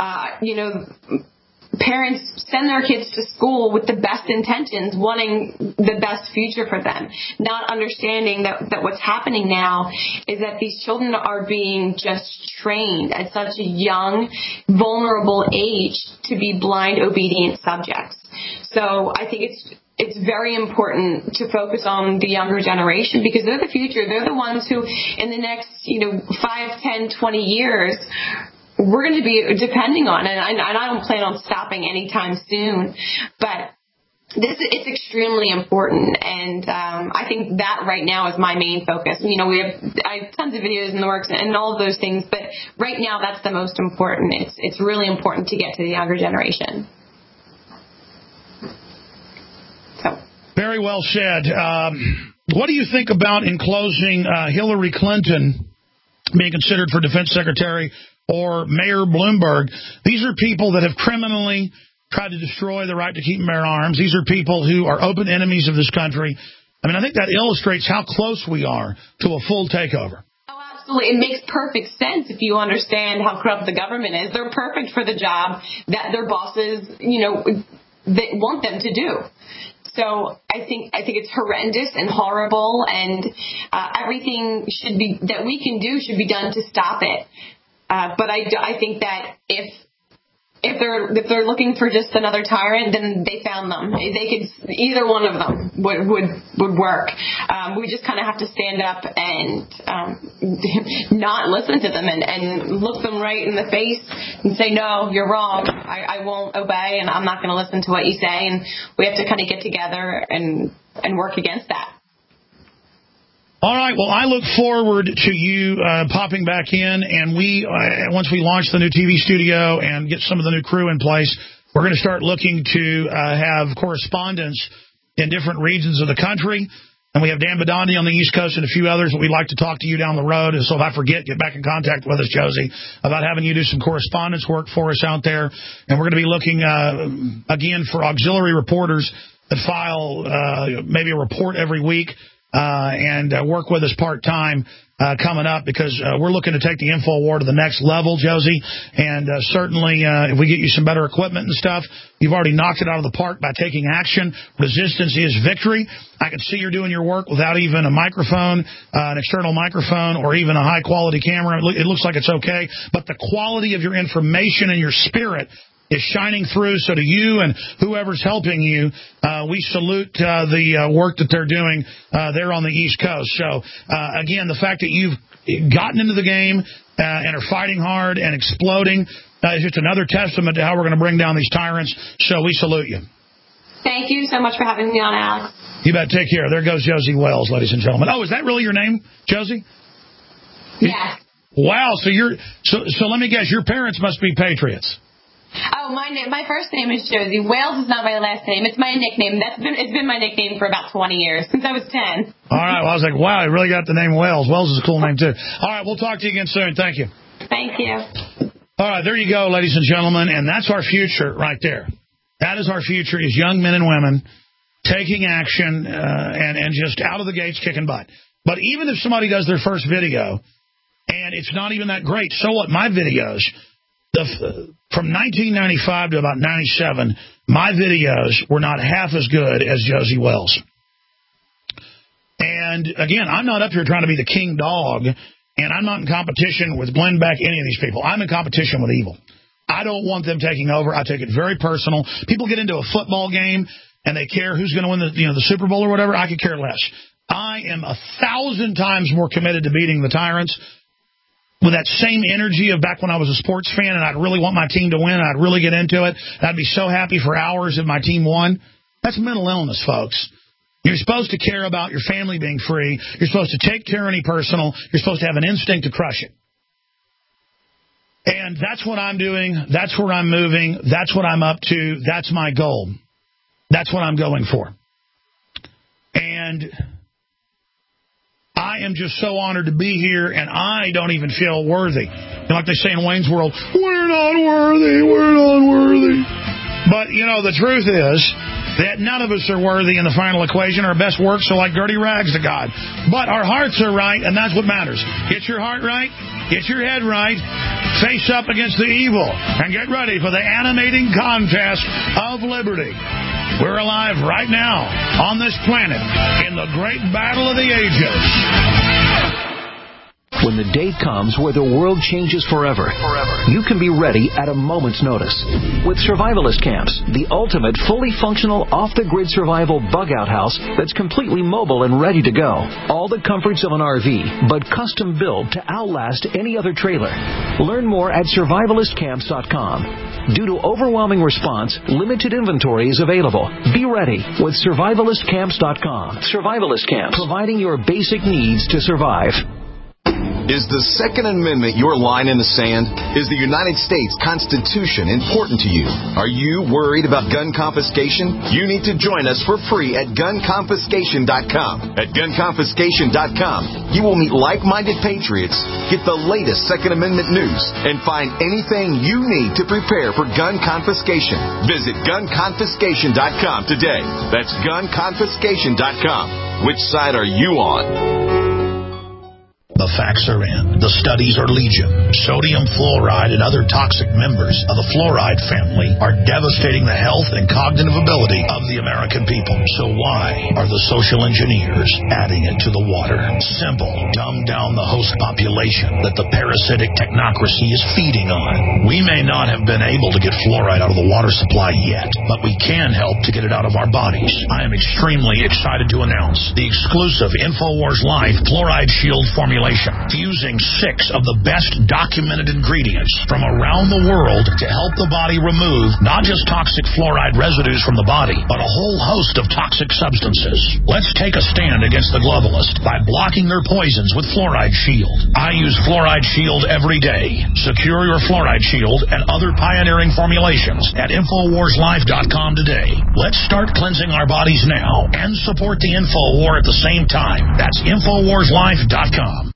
J: Parents send their kids to school with the best intentions, wanting the best future for them, not understanding that what's happening now is that these children are being just trained at such a young, vulnerable age to be blind, obedient subjects. So I think it's very important to focus on the younger generation because they're the future. They're the ones who, in the next 5, 10, 20 years, we're going to be depending on, and I don't plan on stopping anytime soon, but it's extremely important, and I think that right now is my main focus. I have tons of videos in the works and all of those things, but right now that's the most important. It's really important to get to the younger generation. So. Very well said. What do you think about, in closing, Hillary Clinton being considered for defense secretary or Mayor Bloomberg? These are people that have criminally tried to destroy the right to keep and bear arms. These are people who are open enemies of this country. I think that illustrates how close we are to a full takeover. Oh, absolutely. It makes perfect sense if you understand how corrupt the government is. They're perfect for the job that their bosses, they want them to do. So I think it's horrendous and horrible, and everything that we can do should be done to stop it. But I think that if they're looking for just another tyrant, then they found them. Either one of them would work. We just kind of have to stand up and not listen to them and look them right in the face and say, no, you're wrong. I won't obey, and I'm not going to listen to what you say. And we have to kind of get together and work against that. All right. Well, I look forward to you popping back in, and once we launch the new TV studio and get some of the new crew in place, we're going to start looking to have correspondents in different regions of the country. And we have Dan Badandi on the East Coast and a few others that we'd like to talk to you down the road. And so if I forget, get back in contact with us, Josie, about having you do some correspondence work for us out there. And we're going to be looking, again, for auxiliary reporters that file maybe a report every week. And work with us part-time coming up because we're looking to take the InfoWar to the next level, Josie. And certainly if we get you some better equipment and stuff, you've already knocked it out of the park by taking action. Resistance is victory. I can see you're doing your work without even a microphone, an external microphone, or even a high-quality camera. It looks like it's okay. But the quality of your information and your spirit is shining through. So to you and whoever's helping you, we salute the work that they're doing there on the East Coast. So, again, the fact that you've gotten into the game and are fighting hard and exploding is just another testament to how we're going to bring down these tyrants. So we salute you. Thank you so much for having me on, Alex. You bet. Take care. There goes Josie Wales, ladies and gentlemen. Oh, is that really your name, Josie? Yes. Wow. So let me guess. Your parents must be patriots. Oh, my first name is Josie. Wales is not my last name. It's my nickname. It's been my nickname for about 20 years, since I was 10. All right. Well, I was like, wow, I really got the name Wales. Wales is a cool name, too. All right. We'll talk to you again soon. Thank you. Thank you.
B: All right, there you go, ladies and gentlemen, and that's our future right there. That is our future, is young men and women taking action and just out of the gates kicking butt. But even if somebody does their first video and it's not even that great, so what? My videos, from 1995 to about 97, my videos were not half as good as Josie Wells. And, again, I'm not up here trying to be the king dog, and I'm not in competition with Glenn Beck, any of these people. I'm in competition with evil. I don't want them taking over. I take it very personal. People get into a football game, and they care who's going to win the Super Bowl or whatever. I could care less. I am 1,000 times more committed to beating the tyrants with that same energy of back when I was a sports fan, and I'd really want my team to win, and I'd really get into it. And I'd be so happy for hours if my team won. That's mental illness, folks. You're supposed to care about your family being free. You're supposed to take tyranny personal. You're supposed to have an instinct to crush it. And that's what I'm doing. That's where I'm moving. That's what I'm up to. That's my goal. That's what I'm going for. And I am just so honored to be here, and I don't even feel worthy. Like they say in Wayne's World, we're not worthy, we're not worthy. But, the truth is that none of us are worthy in the final equation. Our best works are like dirty rags to God. But our hearts are right, and that's what matters. Get your heart right. Get your head right. Face up against the evil. And get ready for the animating contest of liberty. We're alive right now on this planet in the great battle of the ages.
N: When the day comes where the world changes forever, you can be ready at a moment's notice. With Survivalist Camps, the ultimate fully functional off-the-grid survival bug-out house that's completely mobile and ready to go. All the comforts of an RV, but custom built to outlast any other trailer. Learn more at survivalistcamps.com. Due to overwhelming response, limited inventory is available. Be ready with survivalistcamps.com. Survivalist Camps, providing your basic needs to survive.
O: Is the Second Amendment your line in the sand? Is the United States Constitution important to you? Are you worried about gun confiscation? You need to join us for free at gunconfiscation.com. At gunconfiscation.com, you will meet like-minded patriots, get the latest Second Amendment news, and find anything you need to prepare for gun confiscation. Visit gunconfiscation.com today. That's gunconfiscation.com. Which side are you on?
B: The facts are in. The studies are legion. Sodium fluoride and other toxic members of the fluoride family are devastating the health and cognitive ability of the American people. So why are the social engineers adding it to the water? Simple. Dumb down the host population that the parasitic technocracy is feeding on. We may not have been able to get fluoride out of the water supply yet, but we can help to get it out of our bodies. I am extremely excited to announce the exclusive InfoWars Life Fluoride Shield formulation, fusing 6 of the best documented ingredients from around the world to help the body remove not just toxic fluoride residues from the body, but a whole host of toxic substances. Let's take a stand against the globalists by blocking their poisons with Fluoride Shield. I use Fluoride Shield every day. Secure your Fluoride Shield and other pioneering formulations at InfoWarsLife.com today. Let's start cleansing our bodies now and support the Info War at the same time. That's InfoWarsLife.com.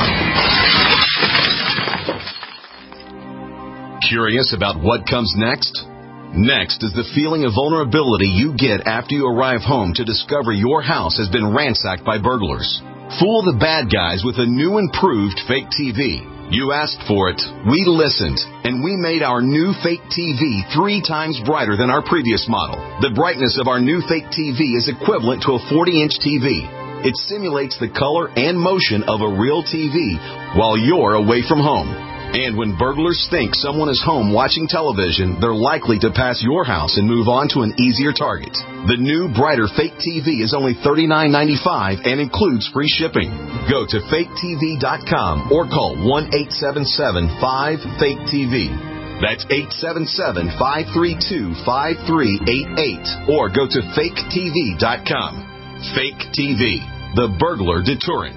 O: Curious about what comes next? Next is the feeling of vulnerability you get after you arrive home to discover your house has been ransacked by burglars. Fool the bad guys with a new improved fake TV. You asked for it, we listened, and we made our new fake TV 3 times brighter than our previous model. The brightness of our new fake TV is equivalent to a 40-inch TV. It simulates the color and motion of a real TV while you're away from home. And when burglars think someone is home watching television, they're likely to pass your house and move on to an easier target. The new, brighter fake TV is only $39.95 and includes free shipping. Go to faketv.com or call 1-877-5-FAKE-TV. That's 877-532-5388. Or go to faketv.com. Fake TV, the burglar deterrent.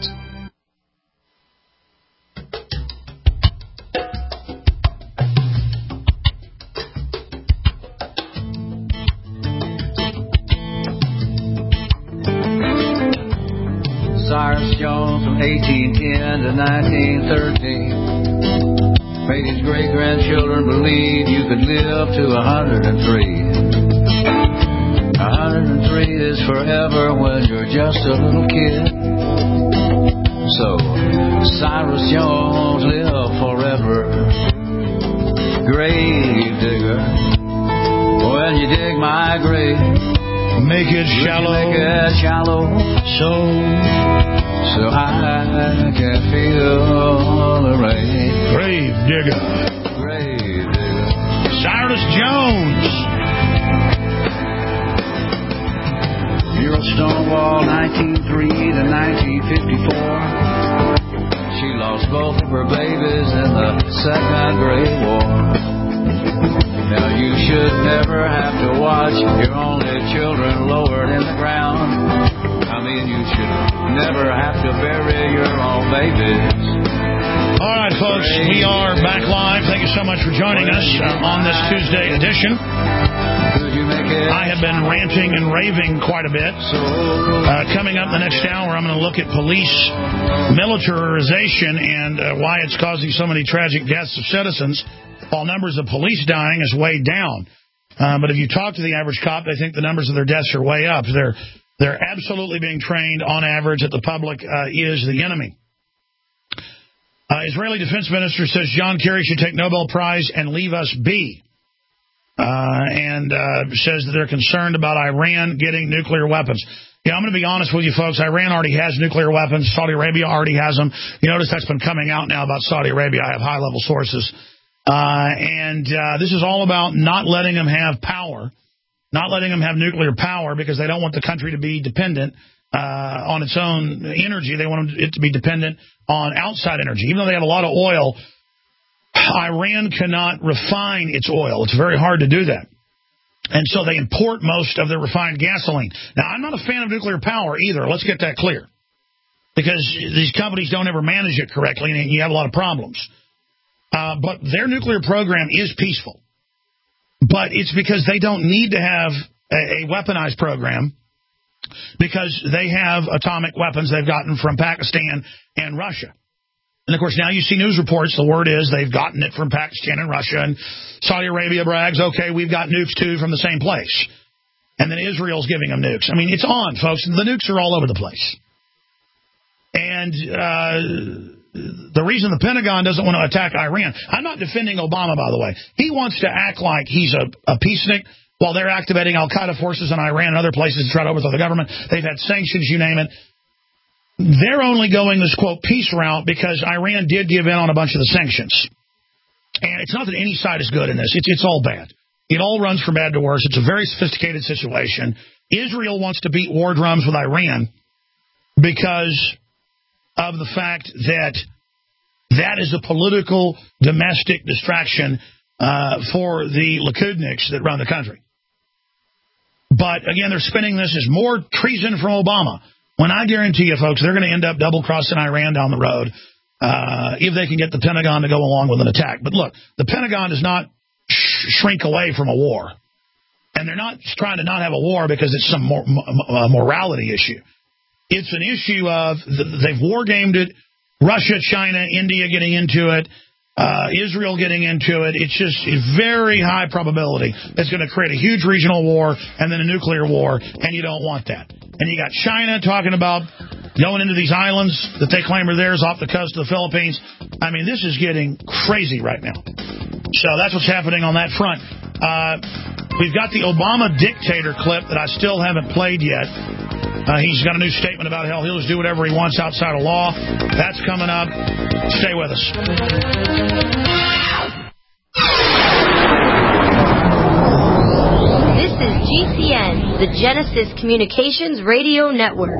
P: Cyrus Jones from 1810 to 1913. Made his great-grandchildren believe you could live to 103. 103 is forever when you're just a little kid. So, Cyrus Jones, live forever. Grave digger, when you dig my grave,
B: make it shallow.
P: Make it shallow, so I can feel the rain.
B: Grave digger.
P: Grave digger.
B: Cyrus Jones.
P: You're a Stonewall, 1903 to 1954. She lost both of her babies in the Second Great War. Now you should never have to watch your only children lowered in the ground. I mean, you should never have to bury your own babies.
B: All right, folks, we are back live. Thank you so much for joining us on this Tuesday edition. I have been ranting and raving quite a bit. Coming up in the next hour, I'm going to look at police militarization and why it's causing so many tragic deaths of citizens, while numbers of police dying is way down. But if you talk to the average cop, they think the numbers of their deaths are way up. They're absolutely being trained on average that the public is the enemy. Israeli Defense Minister says John Kerry should take Nobel Prize and leave us be. And says that they're concerned about Iran getting nuclear weapons. Yeah, I'm going to be honest with you, folks. Iran already has nuclear weapons. Saudi Arabia already has them. You notice that's been coming out now about Saudi Arabia. I have high-level sources. This is all about not letting them have power, not letting them have nuclear power because they don't want the country to be dependent on its own energy. They want it to be dependent on outside energy. Even though they have a lot of oil, Iran cannot refine its oil. It's very hard to do that. And so they import most of their refined gasoline. Now, I'm not a fan of nuclear power either. Let's get that clear. Because these companies don't ever manage it correctly, and you have a lot of problems. But their nuclear program is peaceful. But it's because they don't need to have a weaponized program because they have atomic weapons they've gotten from Pakistan and Russia. And, of course, now you see news reports. The word is they've gotten it from Pakistan and Russia. And Saudi Arabia brags, okay, we've got nukes, too, from the same place. And then Israel's giving them nukes. I mean, it's on, folks. The nukes are all over the place. And the reason the Pentagon doesn't want to attack Iran, I'm not defending Obama, by the way. He wants to act like he's a peacenik while they're activating al-Qaeda forces in Iran and other places to try to overthrow the government. They've had sanctions, you name it. They're only going this, quote, peace route because Iran did give in on a bunch of the sanctions. And it's not that any side is good in this. It's all bad. It all runs from bad to worse. It's a very sophisticated situation. Israel wants to beat war drums with Iran because of the fact that that is a political domestic distraction for the Likudniks that run the country. But, again, they're spinning this as more treason from Obama. When I guarantee you, folks, they're going to end up double-crossing Iran down the road if they can get the Pentagon to go along with an attack. But look, the Pentagon does not shrink away from a war. And they're not trying to not have a war because it's some morality issue. It's an issue of they've war-gamed it, Russia, China, India getting into it, Israel getting into it. It's just a very high probability it's going to create a huge regional war and then a nuclear war, and you don't want that. And you got China talking about going into these islands that they claim are theirs off the coast of the Philippines. I mean, this is getting crazy right now. So that's what's happening on that front. We've got the Obama dictator clip that I still haven't played yet. He's got a new statement about how he'll just do whatever he wants outside of law. That's coming up. Stay with us.
Q: This is GCN, the Genesis Communications Radio Network.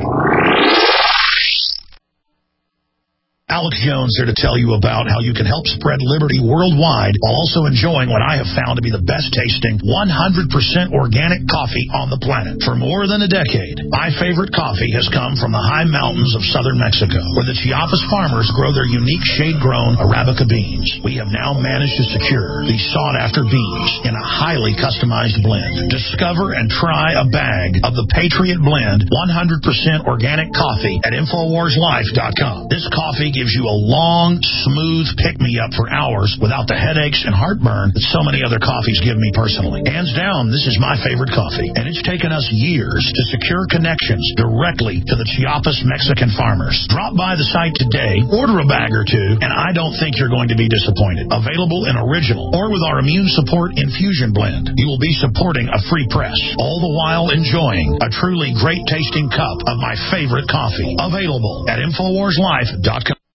B: Alex Jones here to tell you about how you can help spread liberty worldwide while also enjoying what I have found to be the best tasting 100% organic coffee on the planet. For more than a decade, my favorite coffee has come from the high mountains of southern Mexico, where the Chiapas farmers grow their unique shade-grown Arabica beans. We have now managed to secure these sought-after beans in a highly customized blend. Discover and try a bag of the Patriot Blend 100% organic coffee at InfoWarsLife.com. This coffee gives you a long, smooth pick-me-up for hours without the headaches and heartburn that so many other coffees give me personally. Hands down, this is my favorite coffee, and it's taken us years to secure connections directly to the Chiapas Mexican farmers. Drop by the site today, order a bag or two, and I don't think you're going to be disappointed. Available in original or with our immune support infusion blend. You will be supporting a free press, all the while enjoying a truly great tasting cup of my favorite coffee. Available at InfoWarsLife.com.